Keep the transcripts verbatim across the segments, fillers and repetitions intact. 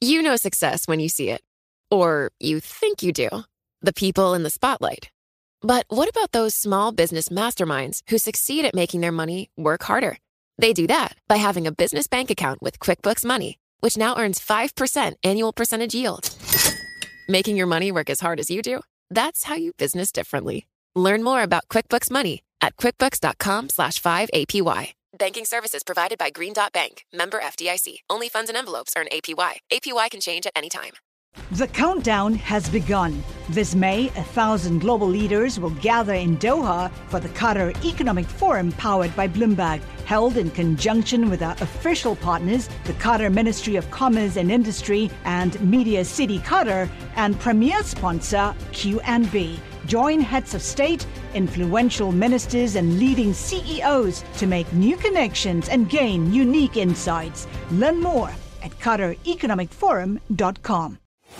You know success when you see it. Or you think you do. The people in the spotlight. But what about those small business masterminds who succeed at making their money work harder? They do that by having a business bank account with QuickBooks Money, which now earns five percent annual percentage yield. Making your money work as hard as you do? That's how you business differently. Learn more about QuickBooks Money at quickbooks.com slash 5APY. Banking services provided by Green Dot Bank. Member F D I C. Only funds and envelopes earn A P Y. A P Y can change at any time. The countdown has begun. This May, a thousand global leaders will gather in Doha for the Qatar Economic Forum powered by Bloomberg, held in conjunction with our official partners, the Qatar Ministry of Commerce and Industry and Media City Qatar, and premier sponsor Q and B. Join heads of state, influential ministers, and leading C E Os to make new connections and gain unique insights. Learn more at qatar economic forum dot com.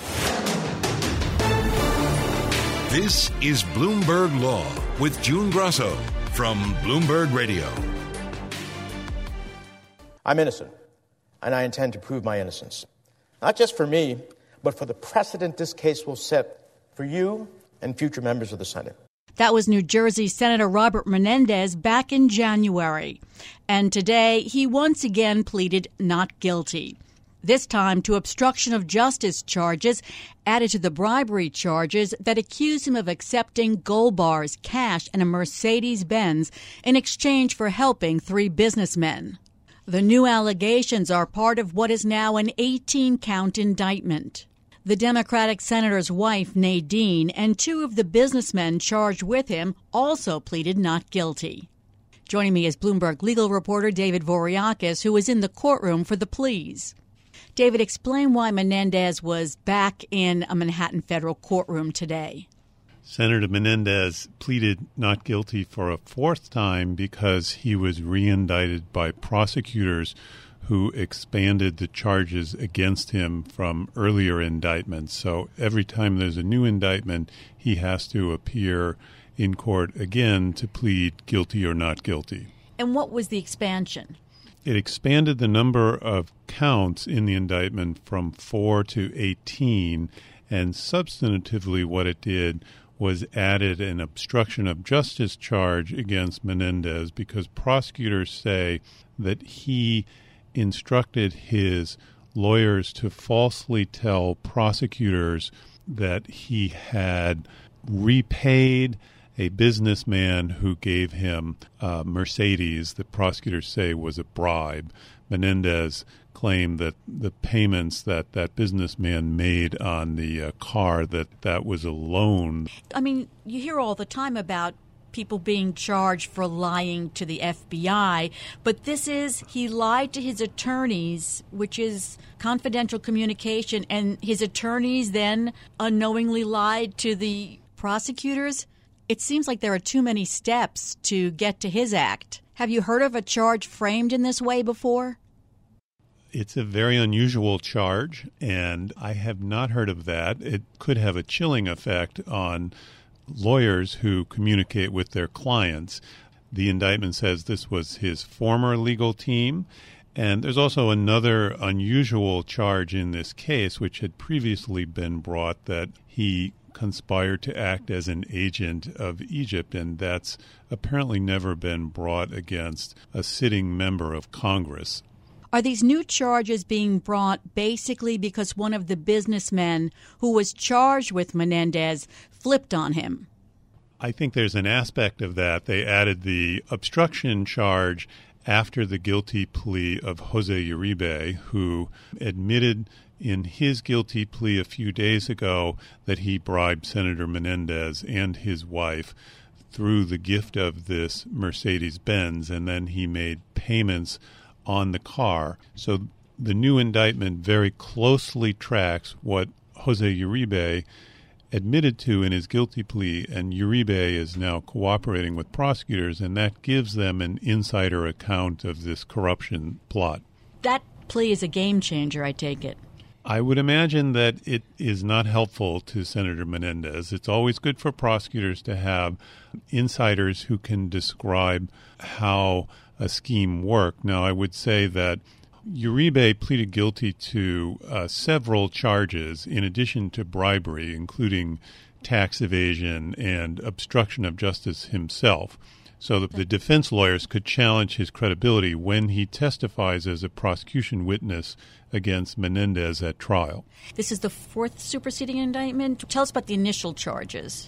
This is Bloomberg Law with June Grasso from Bloomberg Radio. I'm innocent, and I intend to prove my innocence. Not just for me, but for the precedent this case will set for you and future members of the Senate. That was New Jersey Senator Robert Menendez back in January. And today, he once again pleaded not guilty. This time to obstruction of justice charges added to the bribery charges that accuse him of accepting gold bars, cash, and a Mercedes-Benz in exchange for helping three businessmen. The new allegations are part of what is now an eighteen-count indictment. The Democratic senator's wife, Nadine, and two of the businessmen charged with him also pleaded not guilty. Joining me is Bloomberg legal reporter David Voriakis, who was in the courtroom for the pleas. David, explain why Menendez was back in a Manhattan federal courtroom today. Senator Menendez pleaded not guilty for a fourth time because he was reindicted by prosecutors who expanded the charges against him from earlier indictments. So every time there's a new indictment, he has to appear in court again to plead guilty or not guilty. And what was the expansion? It expanded the number of counts in the indictment from four to eighteen, and substantively what it did was added an obstruction of justice charge against Menendez because prosecutors say that he instructed his lawyers to falsely tell prosecutors that he had repaid a businessman who gave him a Mercedes that prosecutors say was a bribe. Menendez claimed that the payments that that businessman made on the uh, car, that that was a loan. I mean, you hear all the time about people being charged for lying to the F B I, but this is, he lied to his attorneys, which is confidential communication, and his attorneys then unknowingly lied to the prosecutors. It seems like there are too many steps to get to his act. Have you heard of a charge framed in this way before? It's a very unusual charge, and I have not heard of that. It could have a chilling effect on lawyers who communicate with their clients. The indictment says this was his former legal team. And there's also another unusual charge in this case, which had previously been brought, that he conspired to act as an agent of Egypt, and that's apparently never been brought against a sitting member of Congress. Are these new charges being brought basically because one of the businessmen who was charged with Menendez flipped on him? I think there's an aspect of that. They added the obstruction charge after the guilty plea of Jose Uribe, who admitted in his guilty plea a few days ago that he bribed Senator Menendez and his wife through the gift of this Mercedes-Benz, and then he made payments on the car. So the new indictment very closely tracks what Jose Uribe admitted to in his guilty plea, and Uribe is now cooperating with prosecutors, and that gives them an insider account of this corruption plot. That plea is a game changer, I take it. I would imagine that it is not helpful to Senator Menendez. It's always good for prosecutors to have insiders who can describe how a scheme worked. Now, I would say that Uribe pleaded guilty to uh, several charges in addition to bribery, including tax evasion and obstruction of justice himself, so that the defense lawyers could challenge his credibility when he testifies as a prosecution witness against Menendez at trial. This is the fourth superseding indictment. Tell us about the initial charges.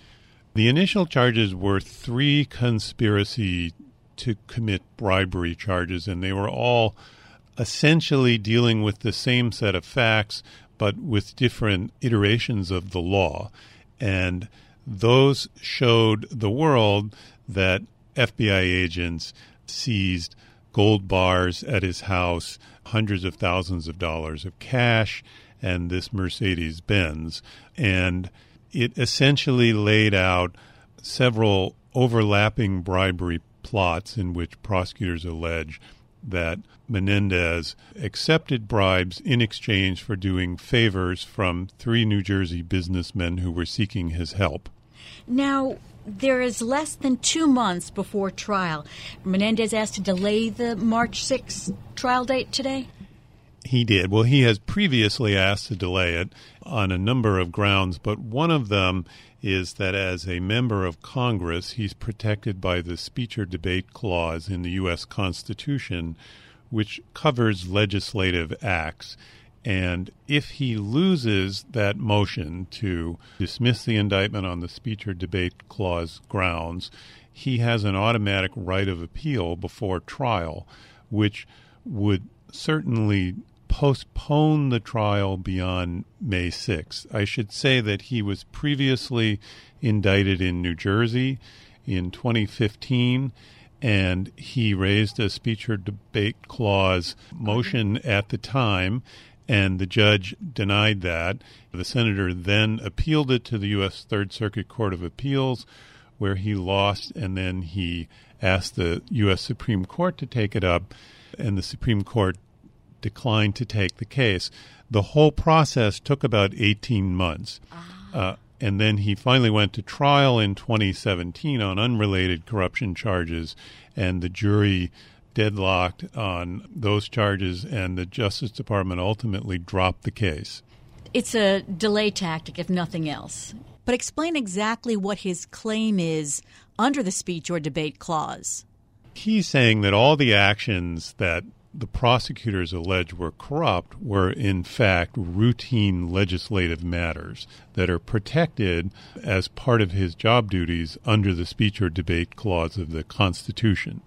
The initial charges were three conspiracy to commit bribery charges, and they were all essentially dealing with the same set of facts, but with different iterations of the law. And those showed the world that F B I agents seized gold bars at his house, hundreds of thousands of dollars of cash, and this Mercedes-Benz. And it essentially laid out several overlapping bribery plots in which prosecutors allege that Menendez accepted bribes in exchange for doing favors from three New Jersey businessmen who were seeking his help. Now, there is less than two months before trial. Menendez asked to delay the March sixth trial date today? He did. Well, he has previously asked to delay it on a number of grounds, but one of them is that as a member of Congress, he's protected by the speech or debate clause in the U S Constitution, which covers legislative acts. And if he loses that motion to dismiss the indictment on the speech or debate clause grounds, he has an automatic right of appeal before trial, which would certainly postpone the trial beyond May sixth. I should say that he was previously indicted in New Jersey in twenty fifteen, and he raised a speech or debate clause motion at the time, and the judge denied that. The senator then appealed it to the U S Third Circuit Court of Appeals, where he lost, and then he asked the U S Supreme Court to take it up, and the Supreme Court declined to take the case. The whole process took about eighteen months. Ah. Uh, and then he finally went to trial in twenty seventeen on unrelated corruption charges, and the jury deadlocked on those charges, and the Justice Department ultimately dropped the case. It's a delay tactic, if nothing else. But explain exactly what his claim is under the speech or debate clause. He's saying that all the actions that the prosecutors allege were corrupt were, in fact, routine legislative matters that are protected as part of his job duties under the speech or debate clause of the Constitution.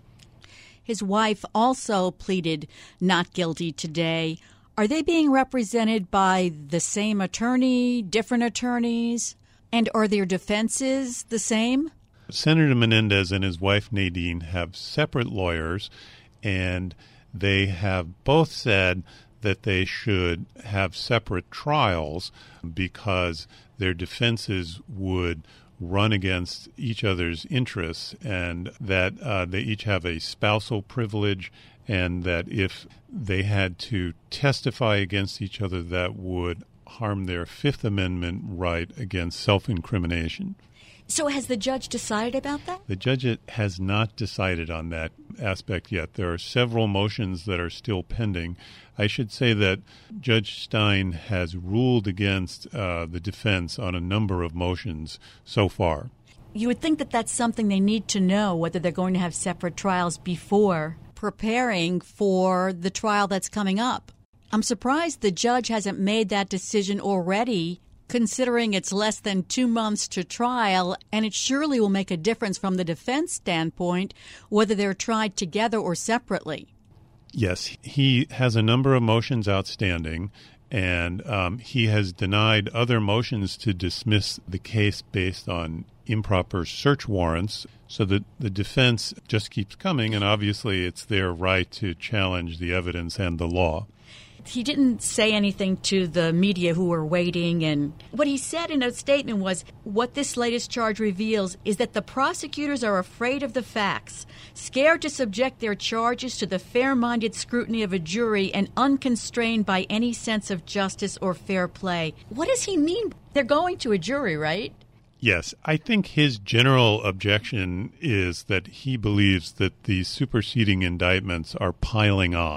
His wife also pleaded not guilty today. Are they being represented by the same attorney, different attorneys? And are their defenses the same? Senator Menendez and his wife Nadine have separate lawyers, and they have both said that they should have separate trials because their defenses would run against each other's interests, and that uh, they each have a spousal privilege, and that if they had to testify against each other, that would harm their Fifth Amendment right against self-incrimination. So has the judge decided about that? The judge has not decided on that aspect yet. There are several motions that are still pending. I should say that Judge Stein has ruled against uh, the defense on a number of motions so far. You would think that that's something they need to know, whether they're going to have separate trials before preparing for the trial that's coming up. I'm surprised the judge hasn't made that decision already, considering it's less than two months to trial, and it surely will make a difference from the defense standpoint, whether they're tried together or separately. Yes, he has a number of motions outstanding, and um, he has denied other motions to dismiss the case based on improper search warrants, so that the defense just keeps coming, and obviously it's their right to challenge the evidence and the law. He didn't say anything to the media who were waiting, and what he said in a statement was, what this latest charge reveals is that the prosecutors are afraid of the facts, scared to subject their charges to the fair-minded scrutiny of a jury, and unconstrained by any sense of justice or fair play. What does he mean? They're going to a jury, right? Yes, I think his general objection is that he believes that the superseding indictments are piling on,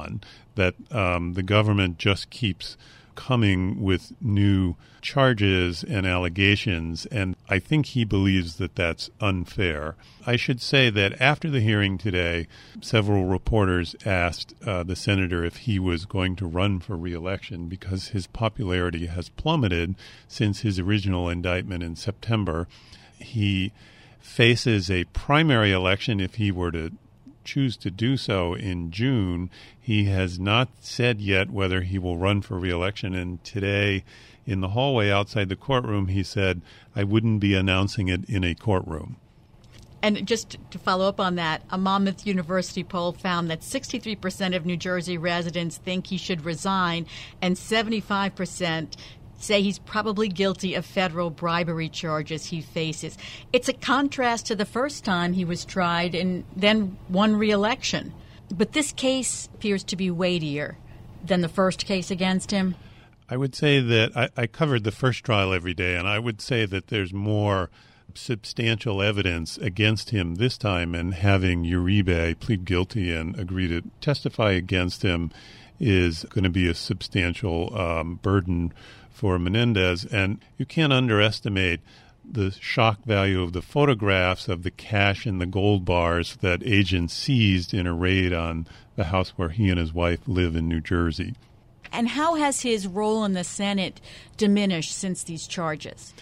that um, the government just keeps coming with new charges and allegations, and I think he believes that that's unfair. I should say that after the hearing today, several reporters asked uh, the senator if he was going to run for re-election because his popularity has plummeted since his original indictment in September. He faces a primary election if he were to choose to do so in June. He has not said yet whether he will run for re-election, and today in the hallway outside the courtroom he said, I wouldn't be announcing it in a courtroom. And just to follow up on that, a Monmouth University poll found that sixty-three percent of New Jersey residents think he should resign, and seventy-five percent say he's probably guilty of federal bribery charges he faces. It's a contrast to the first time he was tried and then won re-election. But this case appears to be weightier than the first case against him. I would say that I, I covered the first trial every day, and I would say that there's more substantial evidence against him this time, and having Uribe plead guilty and agree to testify against him is going to be a substantial um, burden for Menendez. And you can't underestimate the shock value of the photographs of the cash and the gold bars that agents seized in a raid on the house where he and his wife live in New Jersey. And how has his role in the Senate diminished since these charges?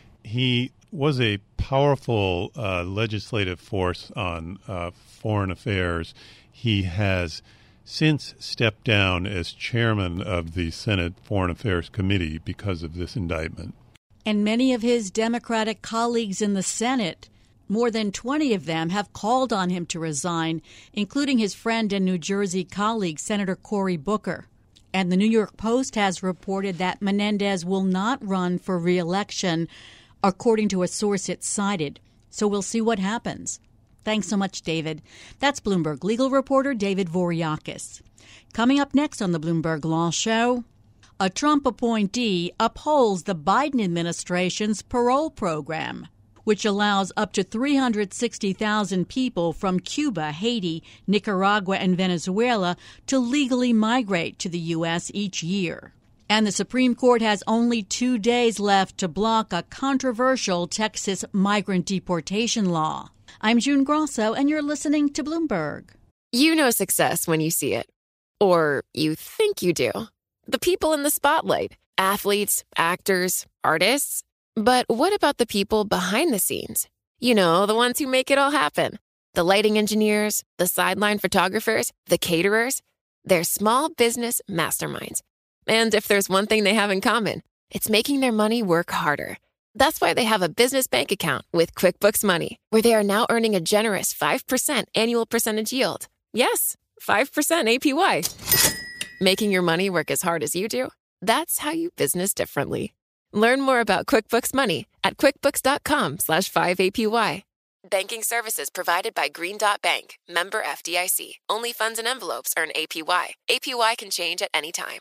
He was a powerful uh, legislative force on uh, foreign affairs. He has since stepped down as chairman of the Senate Foreign Affairs Committee because of this indictment. And many of his Democratic colleagues in the Senate, more than twenty of them, have called on him to resign, including his friend and New Jersey colleague, Senator Cory Booker. And the New York Post has reported that Menendez will not run for re-election, according to a source it cited. So we'll see what happens. Thanks so much, David. That's Bloomberg legal reporter David Voriakis. Coming up next on the Bloomberg Law Show, a Trump appointee upholds the Biden administration's parole program, which allows up to three hundred sixty thousand people from Cuba, Haiti, Nicaragua, and Venezuela to legally migrate to the U S each year. And the Supreme Court has only two days left to block a controversial Texas migrant deportation law. I'm June Grosso, and you're listening to Bloomberg. You know success when you see it. Or you think you do. The people in the spotlight. Athletes, actors, artists. But what about the people behind the scenes? You know, the ones who make it all happen. The lighting engineers, the sideline photographers, the caterers. They're small business masterminds. And if there's one thing they have in common, it's making their money work harder. That's why they have a business bank account with QuickBooks Money, where they are now earning a generous five percent annual percentage yield. Yes, five percent A P Y. Making your money work as hard as you do? That's how you business differently. Learn more about QuickBooks Money at quickbooks.com slash 5APY. Banking services provided by Green Dot Bank, member F D I C. Only funds and envelopes earn A P Y. A P Y can change at any time.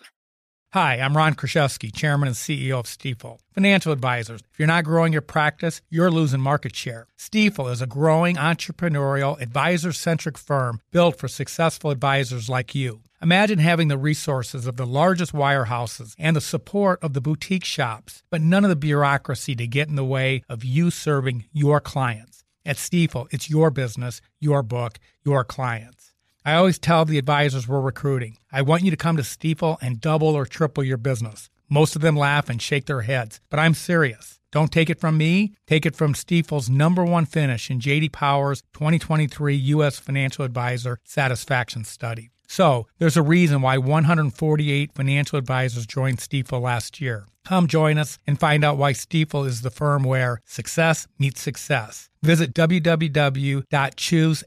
Hi, I'm Ron Kraszewski, Chairman and C E O of Stifel. Financial advisors, if you're not growing your practice, you're losing market share. Stifel is a growing, entrepreneurial, advisor-centric firm built for successful advisors like you. Imagine having the resources of the largest wirehouses and the support of the boutique shops, but none of the bureaucracy to get in the way of you serving your clients. At Stifel, it's your business, your book, your clients. I always tell the advisors we're recruiting, I want you to come to Stifel and double or triple your business. Most of them laugh and shake their heads, but I'm serious. Don't take it from me. Take it from Stifel's number one finish in J D Power's twenty twenty-three U S Financial Advisor Satisfaction Study. So, there's a reason why one hundred forty-eight financial advisors joined Stifel last year. Come join us and find out why Stifel is the firm where success meets success. Visit w w w dot choose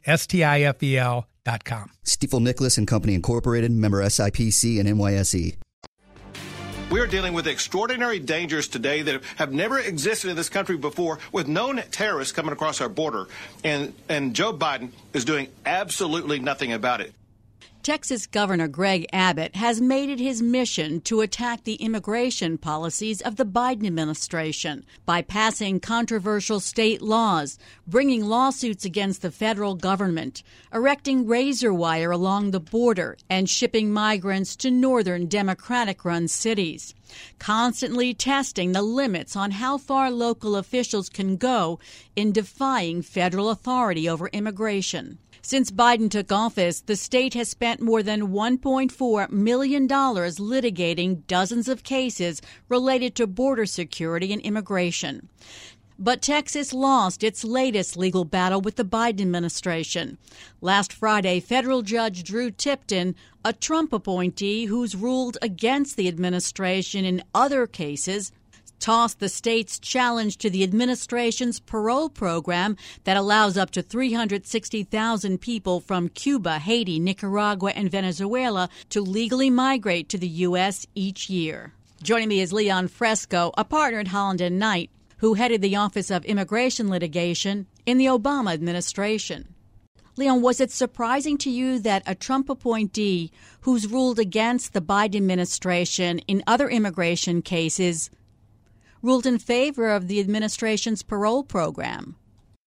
stifel dot com. Stifel Nicholas and Company Incorporated, member S I P C and N Y S E. We're dealing with extraordinary dangers today that have never existed in this country before, with known terrorists coming across our border, and and Joe Biden is doing absolutely nothing about it. Texas Governor Greg Abbott has made it his mission to attack the immigration policies of the Biden administration by passing controversial state laws, bringing lawsuits against the federal government, erecting razor wire along the border, and shipping migrants to northern Democratic-run cities, constantly testing the limits on how far local officials can go in defying federal authority over immigration. Since Biden took office, the state has spent more than one point four million dollars litigating dozens of cases related to border security and immigration. But Texas lost its latest legal battle with the Biden administration. Last Friday, federal Judge Drew Tipton, a Trump appointee who's ruled against the administration in other cases, tossed the state's challenge to the administration's parole program that allows up to three hundred sixty thousand people from Cuba, Haiti, Nicaragua, and Venezuela to legally migrate to the U S each year. Joining me is Leon Fresco, a partner at Holland and Knight, who headed the Office of Immigration Litigation in the Obama administration. Leon, was it surprising to you that a Trump appointee who's ruled against the Biden administration in other immigration cases ruled in favor of the administration's parole program?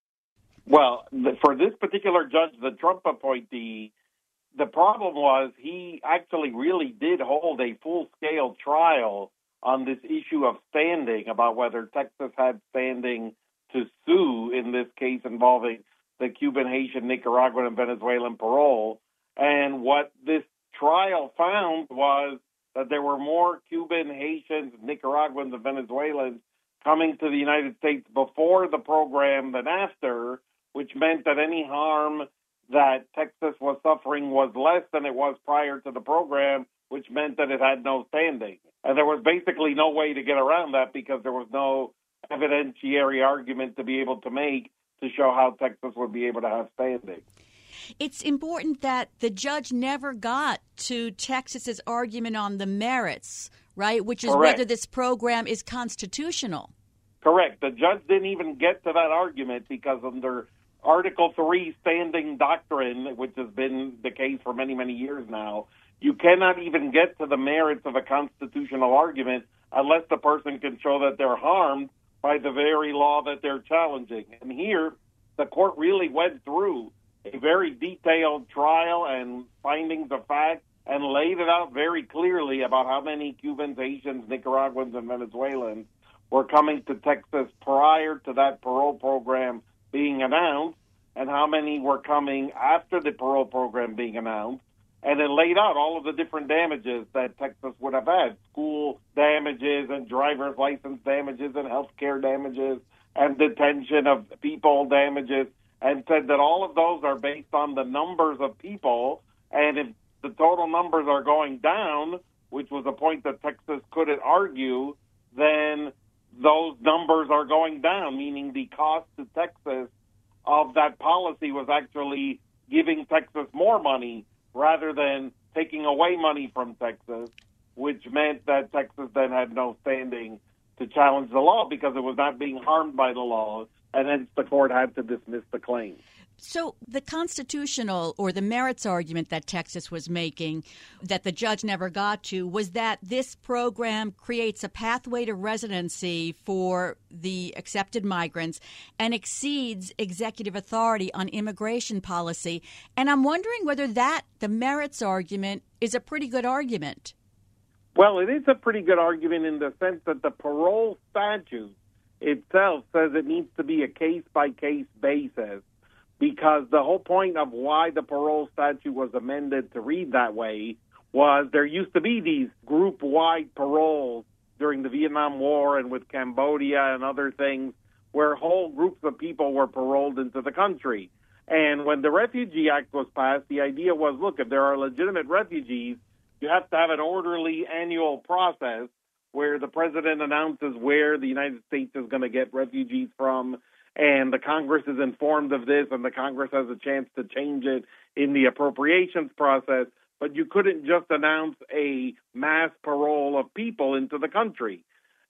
Well, the, for this particular judge, the Trump appointee, the problem was he actually really did hold a full-scale trial on this issue of standing, about whether Texas had standing to sue in this case involving the Cuban, Haitian, Nicaraguan, and Venezuelan parole. And what this trial found was that there were more Cuban, Haitians, Nicaraguans, and Venezuelans coming to the United States before the program than after, which meant that any harm that Texas was suffering was less than it was prior to the program, which meant that it had no standing. And there was basically no way to get around that because there was no evidentiary argument to be able to make to show how Texas would be able to have standing. It's important that the judge never got to Texas's argument on the merits, right, which is Correct. whether this program is constitutional. Correct. The judge didn't even get to that argument because under Article three standing doctrine, which has been the case for many, many years now, you cannot even get to the merits of a constitutional argument unless the person can show that they're harmed by the very law that they're challenging. And here, the court really went through a very detailed trial and findings of fact and laid it out very clearly about how many Cubans, Haitians, Nicaraguans, and Venezuelans were coming to Texas prior to that parole program being announced and how many were coming after the parole program being announced. And it laid out all of the different damages that Texas would have had, school damages and driver's license damages and health care damages and detention of people damages, and said that all of those are based on the numbers of people, and if the total numbers are going down, which was a point that Texas couldn't argue, then those numbers are going down, meaning the cost to Texas of that policy was actually giving Texas more money rather than taking away money from Texas, which meant that Texas then had no standing to challenge the law because it was not being harmed by the law, and hence the court had to dismiss the claim. So the constitutional or the merits argument that Texas was making that the judge never got to was that this program creates a pathway to residency for the accepted migrants and exceeds executive authority on immigration policy. And I'm wondering whether that, the merits argument, is a pretty good argument. Well, it is a pretty good argument in the sense that the parole statute itself says it needs to be a case-by-case basis, because the whole point of why the parole statute was amended to read that way was there used to be these group-wide paroles during the Vietnam War and with Cambodia and other things where whole groups of people were paroled into the country. And when the Refugee Act was passed, the idea was, look, if there are legitimate refugees, you have to have an orderly annual process where the president announces where the United States is going to get refugees from, and the Congress is informed of this, and the Congress has a chance to change it in the appropriations process. But you couldn't just announce a mass parole of people into the country.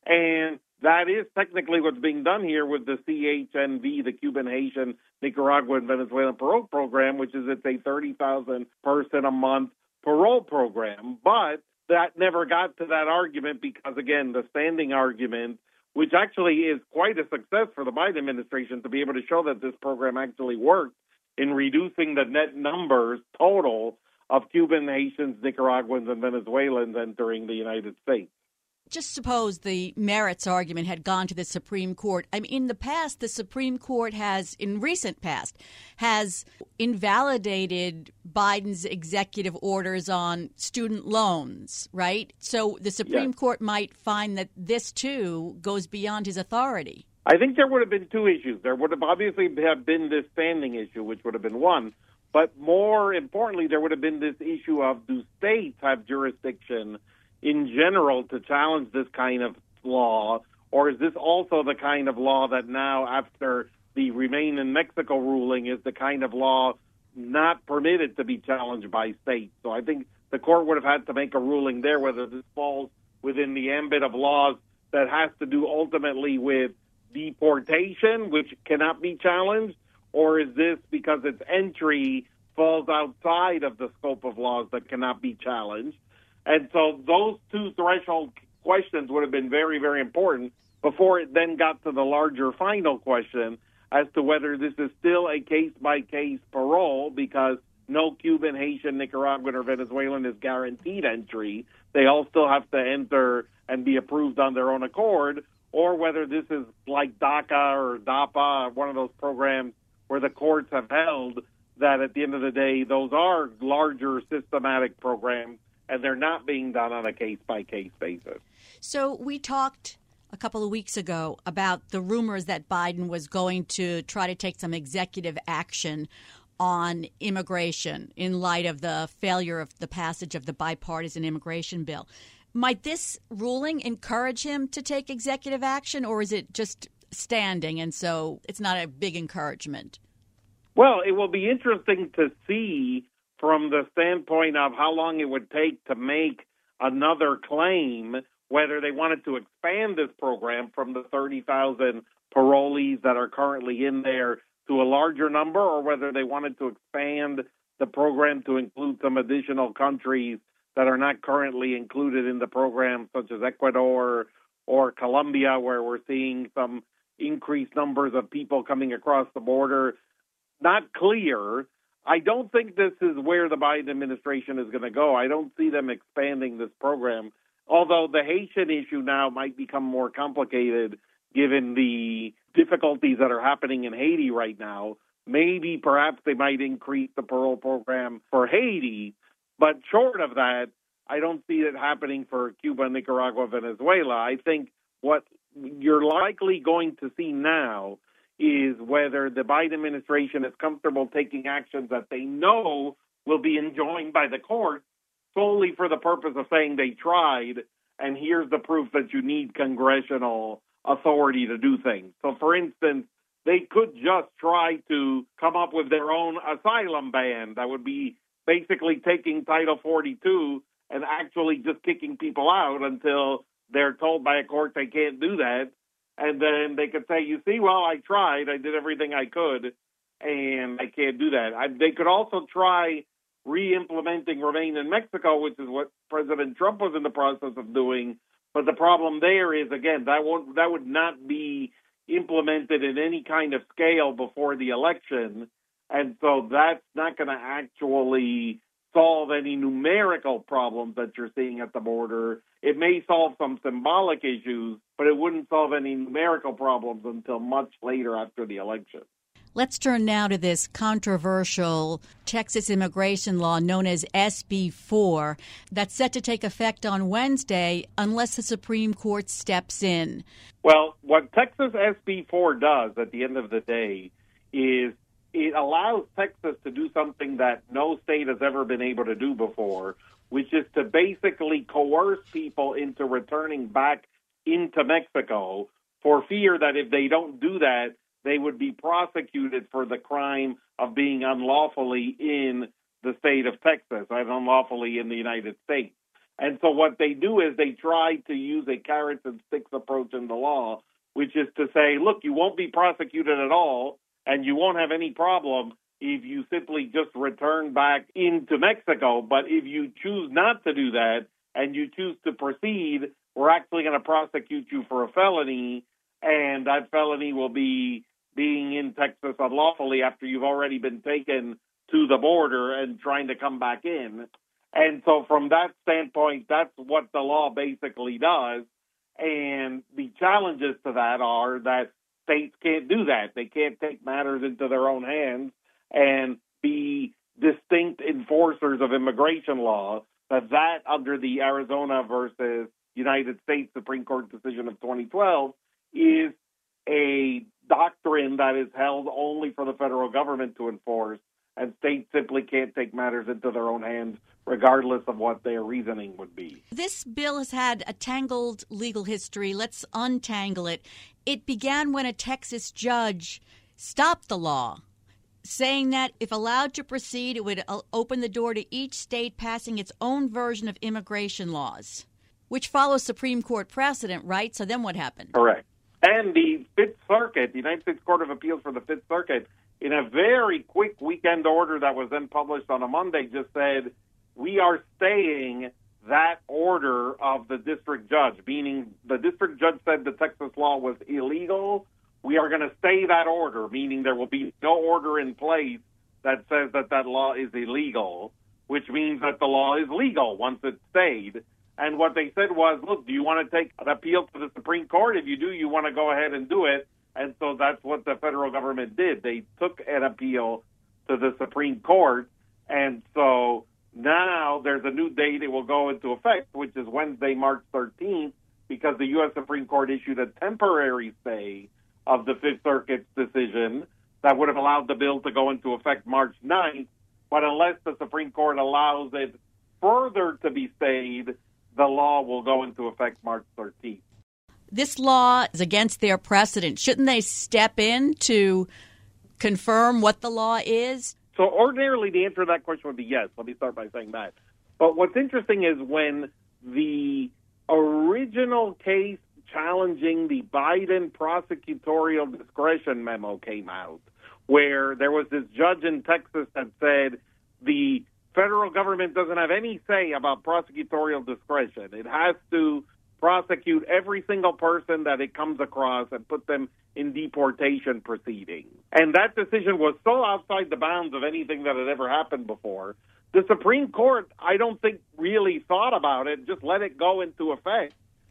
And that is technically what's being done here with the C H N V, the Cuban, Haitian, Nicaraguan, Venezuelan parole program, which is it's a thirty thousand person a month parole program. But that never got to that argument because, again, the standing argument, which actually is quite a success for the Biden administration to be able to show that this program actually worked in reducing the net numbers total of Cuban, Haitians, Nicaraguans, and Venezuelans entering the United States. Just suppose the merits argument had gone to the Supreme Court. I mean, in the past, the Supreme Court has, in recent past, has invalidated Biden's executive orders on student loans, right? So the Supreme yes. Court might find that this, too, goes beyond his authority. I think there would have been two issues. There would have obviously have been this standing issue, which would have been one. But more importantly, there would have been this issue of, do states have jurisdiction in general to challenge this kind of law, or is this also the kind of law that now, after the Remain in Mexico ruling, is the kind of law not permitted to be challenged by states? So I think the court would have had to make a ruling there whether this falls within the ambit of laws that has to do ultimately with deportation, which cannot be challenged, or is this because its entry falls outside of the scope of laws that cannot be challenged? And so those two threshold questions would have been very, very important before it then got to the larger final question as to whether this is still a case-by-case parole, because no Cuban, Haitian, Nicaraguan, or Venezuelan is guaranteed entry. They all still have to enter and be approved on their own accord, or whether this is like DACA or DAPA, one of those programs where the courts have held that at the end of the day, those are larger systematic programs, and they're not being done on a case-by-case basis. So we talked a couple of weeks ago about the rumors that Biden was going to try to take some executive action on immigration in light of the failure of the passage of the bipartisan immigration bill. Might this ruling encourage him to take executive action, or is it just standing and so it's not a big encouragement? Well, it will be interesting to see from the standpoint of how long it would take to make another claim, whether they wanted to expand this program from the thirty thousand parolees that are currently in there to a larger number, or whether they wanted to expand the program to include some additional countries that are not currently included in the program, such as Ecuador or Colombia, where we're seeing some increased numbers of people coming across the border. Not clear. I don't think this is where the Biden administration is going to go. I don't see them expanding this program, although the Haitian issue now might become more complicated given the difficulties that are happening in Haiti right now. Maybe perhaps they might increase the parole program for Haiti, but short of that, I don't see it happening for Cuba, Nicaragua, Venezuela. I think what you're likely going to see now is whether the Biden administration is comfortable taking actions that they know will be enjoined by the court solely for the purpose of saying they tried, and here's the proof that you need congressional authority to do things. So, for instance, they could just try to come up with their own asylum ban that would be basically taking Title forty-two and actually just kicking people out until they're told by a court they can't do that. And then they could say, you see, well, I tried. I did everything I could, and I can't do that. I, they could also try re-implementing Remain in Mexico, which is what President Trump was in the process of doing. But the problem there is, again, that won't, that would not be implemented in any kind of scale before the election. And so that's not going to actually solve any numerical problems that you're seeing at the border. It may solve some symbolic issues, but it wouldn't solve any numerical problems until much later after the election. Let's turn now to this controversial Texas immigration law known as S B four that's set to take effect on Wednesday unless the Supreme Court steps in. Well, what Texas S B four does at the end of the day is it allows Texas to do something that no state has ever been able to do before, which is to basically coerce people into returning back into Mexico for fear that if they don't do that, they would be prosecuted for the crime of being unlawfully in the state of Texas and unlawfully in the United States. And so what they do is they try to use a carrots and sticks approach in the law, which is to say, look, you won't be prosecuted at all, and you won't have any problem if you simply just return back into Mexico. But if you choose not to do that and you choose to proceed, we're actually going to prosecute you for a felony, and that felony will be being in Texas unlawfully after you've already been taken to the border and trying to come back in. And so from that standpoint, that's what the law basically does. And the challenges to that are that states can't do that. They can't take matters into their own hands and be distinct enforcers of immigration law. But that, under the Arizona versus United States Supreme Court decision of twenty twelve, is a doctrine that is held only for the federal government to enforce, and states simply can't take matters into their own hands, regardless of what their reasoning would be. This bill has had a tangled legal history. Let's untangle it. It began when a Texas judge stopped the law, saying that if allowed to proceed, it would open the door to each state passing its own version of immigration laws, which follows Supreme Court precedent, right? So then what happened? Correct. And the Fifth Circuit, the United States Court of Appeals for the Fifth Circuit, in a very quick weekend order that was then published on a Monday, just said, we are staying that order of the district judge, meaning the district judge said the Texas law was illegal. We are going to stay that order, meaning there will be no order in place that says that that law is illegal, which means that the law is legal once it's stayed. And what they said was, look, do you want to take an appeal to the Supreme Court? If you do, you want to go ahead and do it. And so that's what the federal government did. They took an appeal to the Supreme Court. And so now there's a new date it will go into effect, which is Wednesday, March thirteenth, because the U S Supreme Court issued a temporary stay of the Fifth Circuit's decision that would have allowed the bill to go into effect March ninth. But unless the Supreme Court allows it further to be stayed, the law will go into effect March thirteenth. This law is against their precedent. Shouldn't they step in to confirm what the law is? So ordinarily the answer to that question would be yes. Let me start by saying that. But what's interesting is when the original case challenging the Biden prosecutorial discretion memo came out, where there was this judge in Texas that said the federal government doesn't have any say about prosecutorial discretion. It has to prosecute every single person that it comes across and put them in deportation proceedings. And that decision was so outside the bounds of anything that had ever happened before. The Supreme Court, I don't think, really thought about it, just let it go into effect.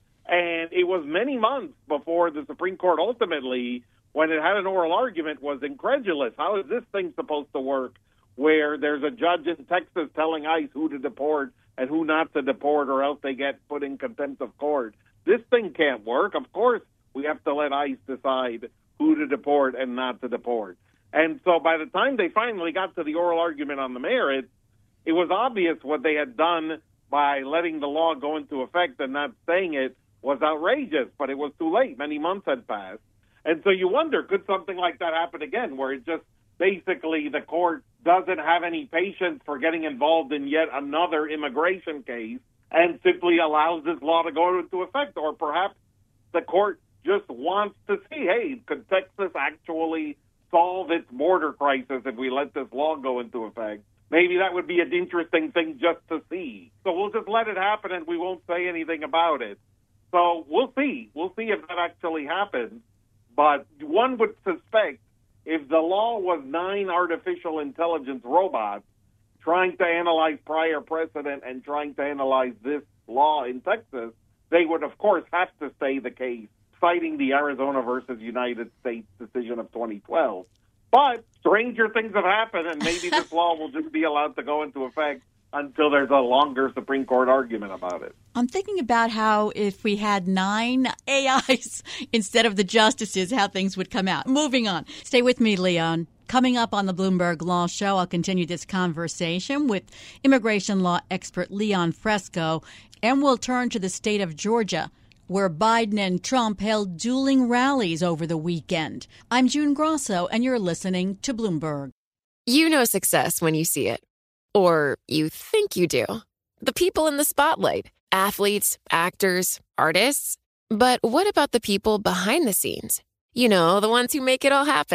And it was many months before the Supreme Court ultimately, when it had an oral argument, was incredulous. How is this thing supposed to work, where there's a judge in Texas telling ICE who to deport and who not to deport, or else they get put in contempt of court? This thing can't work. Of course, we have to let ICE decide who to deport and not to deport. And so by the time they finally got to the oral argument on the merits, it was obvious what they had done by letting the law go into effect and not staying it was outrageous, but it was too late. Many months had passed. And so you wonder, could something like that happen again, where it just basically the court doesn't have any patience for getting involved in yet another immigration case and simply allows this law to go into effect? Or perhaps the court just wants to see, hey, could Texas actually solve its border crisis if we let this law go into effect? Maybe that would be an interesting thing just to see. So we'll just let it happen and we won't say anything about it. So we'll see. We'll see if that actually happens. But one would suspect if the law was nine artificial intelligence robots trying to analyze prior precedent and trying to analyze this law in Texas, they would, of course, have to stay the case, citing the Arizona versus United States decision of twenty twelve. But stranger things have happened, and maybe this law will just be allowed to go into effect until there's a longer Supreme Court argument about it. I'm thinking about how if we had nine A Is instead of the justices, how things would come out. Moving on. Stay with me, Leon. Coming up on the Bloomberg Law Show, I'll continue this conversation with immigration law expert Leon Fresco, and we'll turn to the state of Georgia, where Biden and Trump held dueling rallies over the weekend. I'm June Grosso, and you're listening to Bloomberg. You know success when you see it. Or you think you do. The people in the spotlight. Athletes, actors, artists. But what about the people behind the scenes? You know, the ones who make it all happen.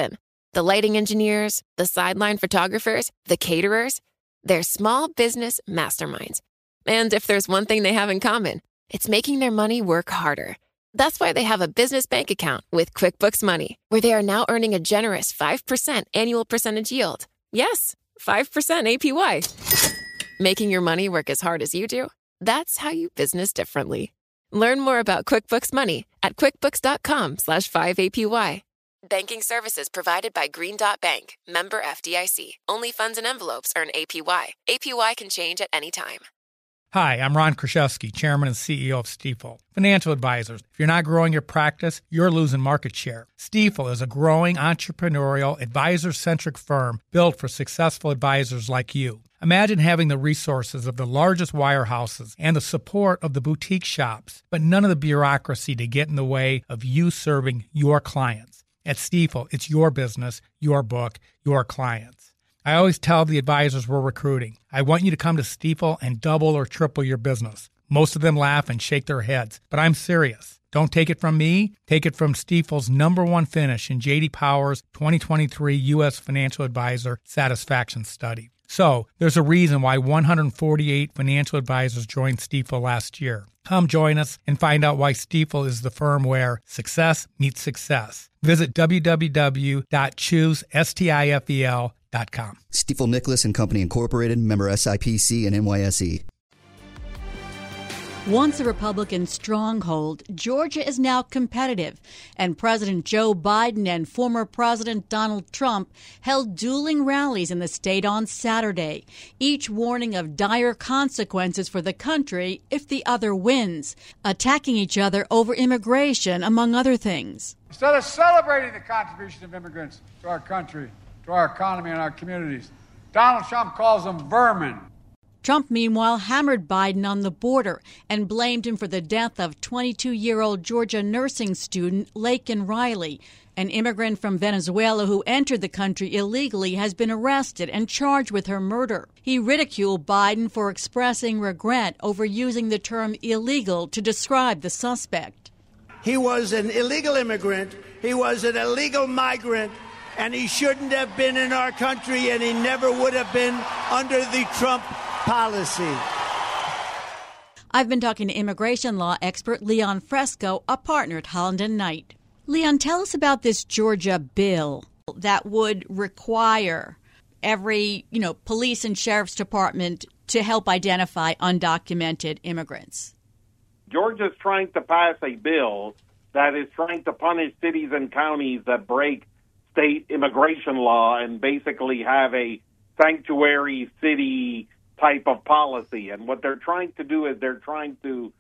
The lighting engineers, the sideline photographers, the caterers, they're small business masterminds. And if there's one thing they have in common, it's making their money work harder. That's why they have a business bank account with QuickBooks Money, where they are now earning a generous five percent annual percentage yield. Yes, five percent A P Y. Making your money work as hard as you do? That's how you business differently. Learn more about QuickBooks Money at quickbooks.com slash 5APY. Banking services provided by Green Dot Bank, member F D I C. Only funds and envelopes earn A P Y. A P Y can change at any time. Hi, I'm Ron Kraszewski, Chairman and C E O of Stifel. Financial advisors, if you're not growing your practice, you're losing market share. Stifel is a growing entrepreneurial, advisor-centric firm built for successful advisors like you. Imagine having the resources of the largest wirehouses and the support of the boutique shops, but none of the bureaucracy to get in the way of you serving your clients. At Stifel, it's your business, your book, your clients. I always tell the advisors we're recruiting, I want you to come to Stifel and double or triple your business. Most of them laugh and shake their heads, but I'm serious. Don't take it from me. Take it from Stifel's number one finish in J D Power's twenty twenty-three U S Financial Advisor Satisfaction Study. So, there's a reason why one hundred forty-eight financial advisors joined Stifel last year. Come join us and find out why Stifel is the firm where success meets success. Visit w w w dot choose stifel dot com. Stifel Nicholas and Company Incorporated, member S I P C and N Y S E. Once a Republican stronghold, Georgia is now competitive, and President Joe Biden and former President Donald Trump held dueling rallies in the state on Saturday, each warning of dire consequences for the country if the other wins, attacking each other over immigration, among other things. Instead of celebrating the contribution of immigrants to our country, to our economy and our communities, Donald Trump calls them vermin. Trump, meanwhile, hammered Biden on the border and blamed him for the death of twenty-two-year-old Georgia nursing student Laken Riley. An immigrant from Venezuela who entered the country illegally has been arrested and charged with her murder. He ridiculed Biden for expressing regret over using the term illegal to describe the suspect. He was an illegal immigrant. He was an illegal migrant. And he shouldn't have been in our country, and he never would have been under the Trump policy. I've been talking to immigration law expert Leon Fresco, a partner at Holland and Knight. Leon, tell us about this Georgia bill that would require every, you know, police and sheriff's department to help identify undocumented immigrants. Georgia's trying to pass a bill that is trying to punish cities and counties that break state immigration law and basically have a sanctuary city type of policy. And what they're trying to do is they're trying to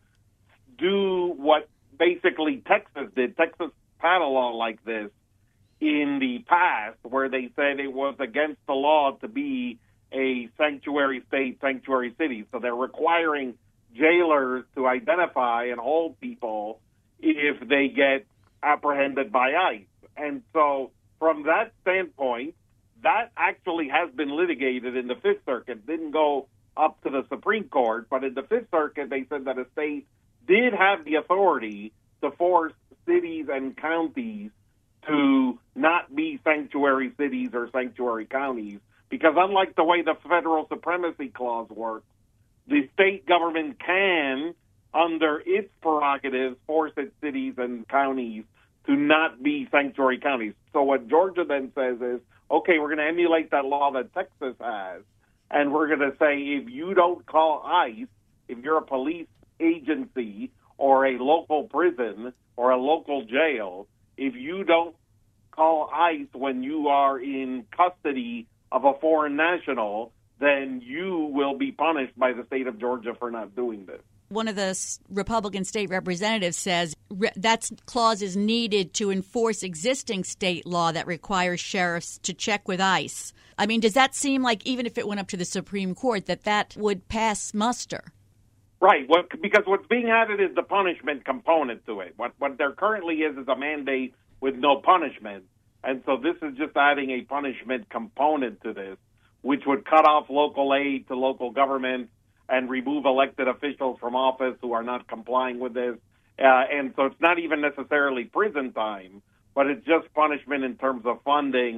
do what basically Texas did. Texas had a law like this in the past where they said it was against the law to be a sanctuary state, sanctuary city. So they're requiring jailers to identify and hold people if they get apprehended by ICE. And so from that standpoint, that actually has been litigated in the Fifth Circuit. It didn't go up to the Supreme Court, but in the Fifth Circuit, they said that a state did have the authority to force cities and counties to not be sanctuary cities or sanctuary counties, because unlike the way the federal supremacy clause works, the state government can, under its prerogatives, force its cities and counties to not be sanctuary counties. So what Georgia then says is, okay, we're going to emulate that law that Texas has, and we're going to say if you don't call ICE, if you're a police agency or a local prison or a local jail, if you don't call ICE when you are in custody of a foreign national, then you will be punished by the state of Georgia for not doing this. One of the Republican state representatives says that clause is needed to enforce existing state law that requires sheriffs to check with ICE. I mean, does that seem like even if it went up to the Supreme Court that that would pass muster? Right, what, because what's being added is the punishment component to it. What, what there currently is is a mandate with no punishment. And so this is just adding a punishment component to this, which would cut off local aid to local government and remove elected officials from office who are not complying with this. Uh, and so it's not even necessarily prison time, but it's just punishment in terms of funding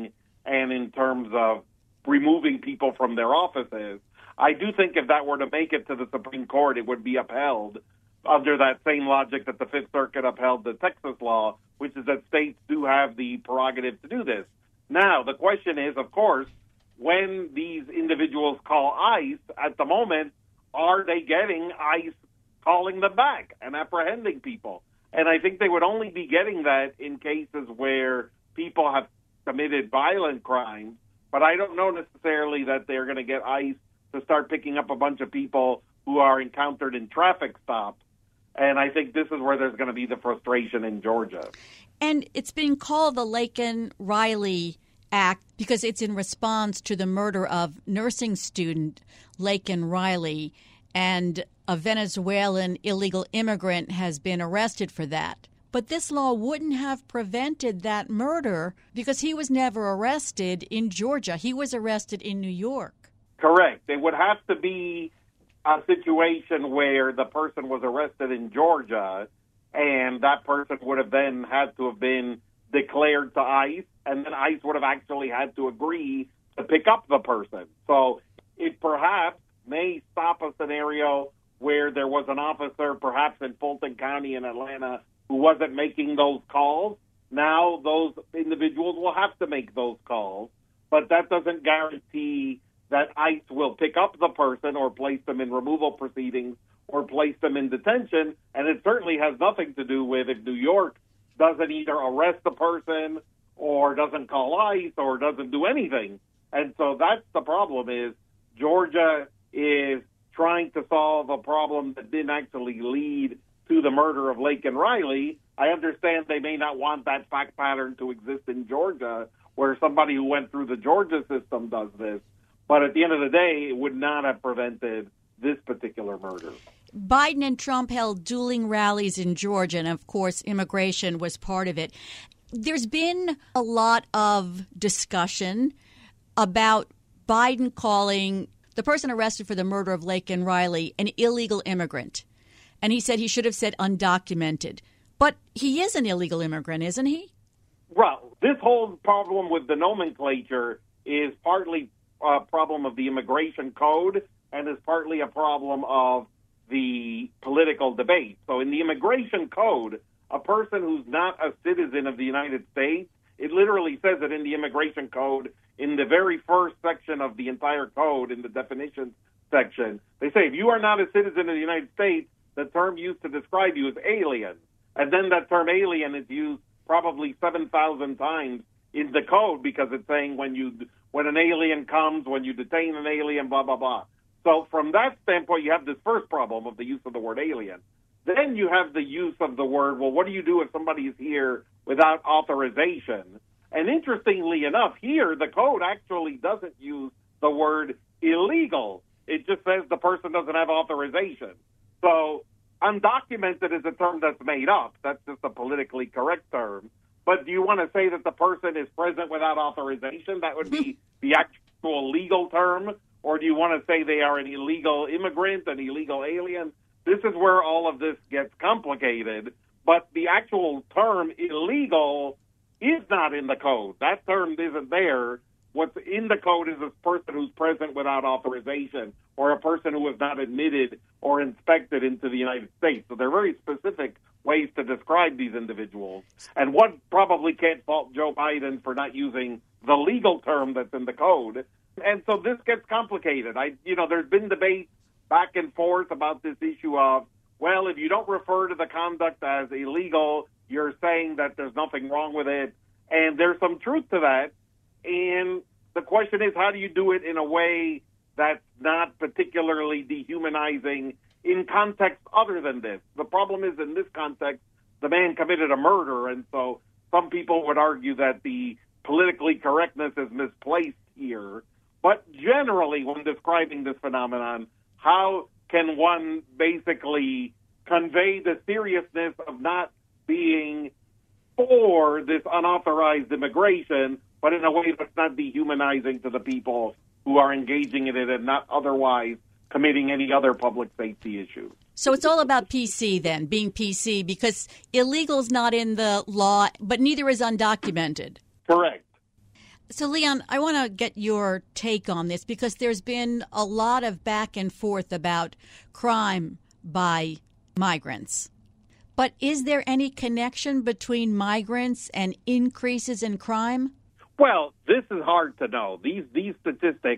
and in terms of removing people from their offices. I do think if that were to make it to the Supreme Court, it would be upheld under that same logic that the Fifth Circuit upheld the Texas law, which is that states do have the prerogative to do this. Now, the question is, of course, when these individuals call ICE, at the moment, are they getting ICE calling them back and apprehending people? And I think they would only be getting that in cases where people have committed violent crimes, but I don't know necessarily that they're going to get ICE to start picking up a bunch of people who are encountered in traffic stops. And I think this is where there's going to be the frustration in Georgia. And it's being called the Laken-Riley Act because it's in response to the murder of nursing student Laken Riley, and a Venezuelan illegal immigrant has been arrested for that. But this law wouldn't have prevented that murder because he was never arrested in Georgia. He was arrested in New York. Correct. It would have to be a situation where the person was arrested in Georgia and that person would have then had to have been declared to ICE, and then ICE would have actually had to agree to pick up the person. So it perhaps may stop a scenario where there was an officer, perhaps in Fulton County in Atlanta, who wasn't making those calls. Now those individuals will have to make those calls, but that doesn't guarantee that ICE will pick up the person or place them in removal proceedings or place them in detention, and it certainly has nothing to do with if New York doesn't either arrest the person or doesn't call ICE or doesn't do anything. And so that's the problem, is Georgia is trying to solve a problem that didn't actually lead to the murder of Laken Riley. I understand they may not want that fact pattern to exist in Georgia, where somebody who went through the Georgia system does this. But at the end of the day, it would not have prevented this particular murder. Biden and Trump held dueling rallies in Georgia, and of course, immigration was part of it. There's been a lot of discussion about Biden calling the person arrested for the murder of Laken Riley an illegal immigrant. And he said he should have said undocumented. But he is an illegal immigrant, isn't he? Well, this whole problem with the nomenclature is partly a problem of the immigration code and is partly a problem of the political debate. So in the immigration code, a person who's not a citizen of the United States, it literally says it in the immigration code in the very first section of the entire code, in the definitions section. They say if you are not a citizen of the United States, the term used to describe you is alien. And then that term alien is used probably seven thousand times in the code because it's saying when you when an alien comes, when you detain an alien, blah, blah, blah. So from that standpoint, you have this first problem of the use of the word alien. Then you have the use of the word, well, what do you do if somebody is here without authorization? And interestingly enough, here the code actually doesn't use the word illegal. It just says the person doesn't have authorization. So undocumented is a term that's made up. That's just a politically correct term. But do you want to say that the person is present without authorization? That would be the actual legal term. Or do you want to say they are an illegal immigrant, an illegal alien? This is where all of this gets complicated. But the actual term illegal is not in the code. That term isn't there. What's in the code is a person who's present without authorization or a person who is not admitted or inspected into the United States. So they're very specific ways to describe these individuals. And one probably can't fault Joe Biden for not using the legal term that's in the code. And so this gets complicated. I, you know, there's been debate back and forth about this issue of, well, if you don't refer to the conduct as illegal, you're saying that there's nothing wrong with it. And there's some truth to that. And the question is, how do you do it in a way that's not particularly dehumanizing in context other than this? The problem is, in this context, the man committed a murder, and so some people would argue that the politically correctness is misplaced here. But generally, when describing this phenomenon, how can one basically convey the seriousness of not being for this unauthorized immigration, but in a way that's not dehumanizing to the people who are engaging in it and not otherwise committing any other public safety issue? So it's all about P C then, being P C, because illegal is not in the law, but neither is undocumented. Correct. So, Leon, I want to get your take on this because there's been a lot of back and forth about crime by migrants. But is there any connection between migrants and increases in crime? Well, this is hard to know. These these statistics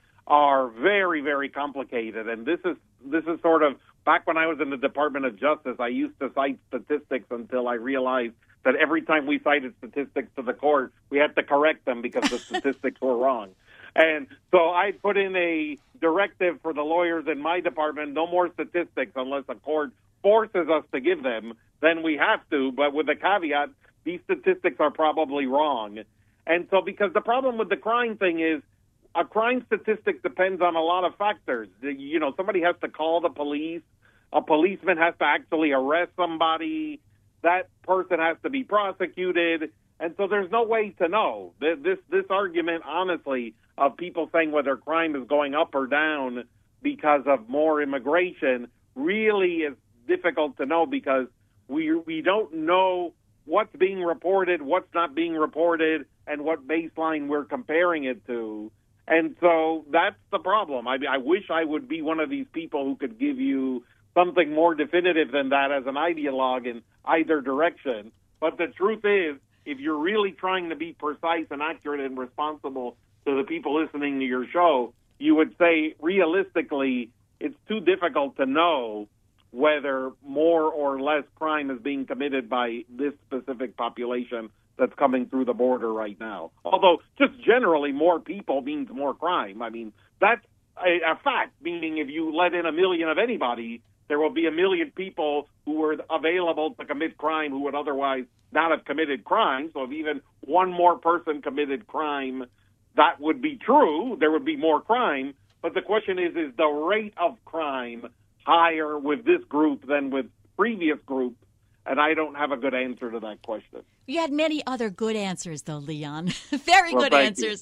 are very, very complicated, and this is this is sort of back when I was in the Department of Justice. I used to cite statistics until I realized that every time we cited statistics to the court, we had to correct them because the statistics were wrong. And so I put in a directive for the lawyers in my department: no more statistics unless a court forces us to give them. Then we have to, but with the caveat, these statistics are probably wrong. And so because the problem with the crime thing is, a crime statistic depends on a lot of factors. You know, somebody has to call the police. A policeman has to actually arrest somebody. That person has to be prosecuted. And so there's no way to know. This, this, this argument, honestly, of people saying whether crime is going up or down because of more immigration really is difficult to know because we we don't know what's being reported, what's not being reported, and what baseline we're comparing it to. And so that's the problem. I mean, I wish I would be one of these people who could give you something more definitive than that as an ideologue in either direction. But the truth is, if you're really trying to be precise and accurate and responsible to the people listening to your show, you would say, realistically, it's too difficult to know whether more or less crime is being committed by this specific population that's coming through the border right now. Although just generally more people means more crime. I mean, that's a, a fact, meaning if you let in a million of anybody, there will be a million people who were available to commit crime who would otherwise not have committed crime. So if even one more person committed crime, that would be true. There would be more crime. But the question is, is the rate of crime higher with this group than with previous groups? And I don't have a good answer to that question. You had many other good answers, though, Leon. Very well, good answers.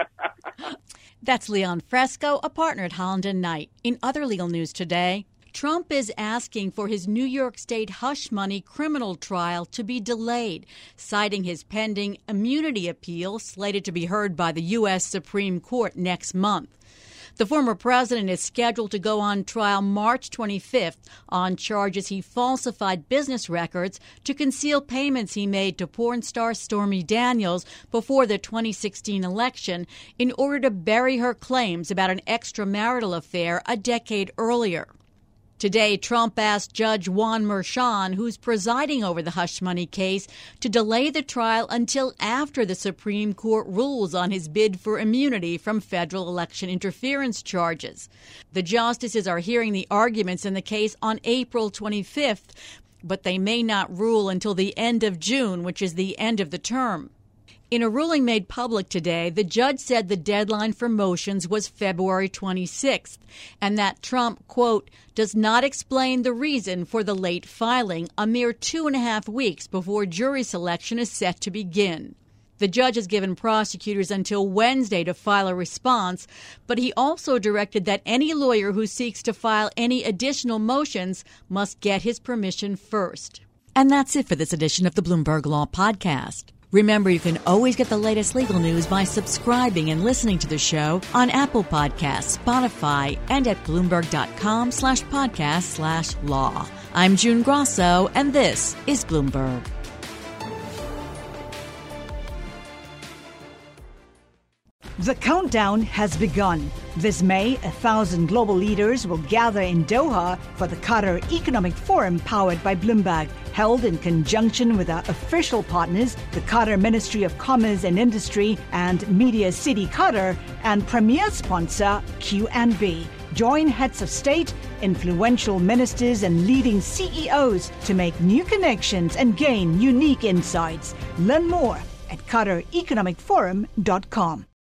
That's Leon Fresco, a partner at Holland and Knight. In other legal news today, Trump is asking for his New York State hush money criminal trial to be delayed, citing his pending immunity appeal slated to be heard by the U S Supreme Court next month. The former president is scheduled to go on trial March twenty-fifth on charges he falsified business records to conceal payments he made to porn star Stormy Daniels before the twenty sixteen election in order to bury her claims about an extramarital affair a decade earlier. Today, Trump asked Judge Juan Merchan, who's presiding over the hush money case, to delay the trial until after the Supreme Court rules on his bid for immunity from federal election interference charges. The justices are hearing the arguments in the case on April twenty-fifth, but they may not rule until the end of June, which is the end of the term. In a ruling made public today, the judge said the deadline for motions was February twenty-sixth, and that Trump, quote, does not explain the reason for the late filing a mere two and a half weeks before jury selection is set to begin. The judge has given prosecutors until Wednesday to file a response, but he also directed that any lawyer who seeks to file any additional motions must get his permission first. And that's it for this edition of the Bloomberg Law Podcast. Remember, you can always get the latest legal news by subscribing and listening to the show on Apple Podcasts, Spotify, and at Bloomberg.com slash podcast slash law. I'm June Grosso, and this is Bloomberg. The countdown has begun. This May, a thousand global leaders will gather in Doha for the Qatar Economic Forum powered by Bloomberg, held in conjunction with our official partners, the Qatar Ministry of Commerce and Industry and Media City Qatar, and premier sponsor Q and B. Join heads of state, influential ministers, and leading C E Os to make new connections and gain unique insights. Learn more at Qatar Economic Forum dot com.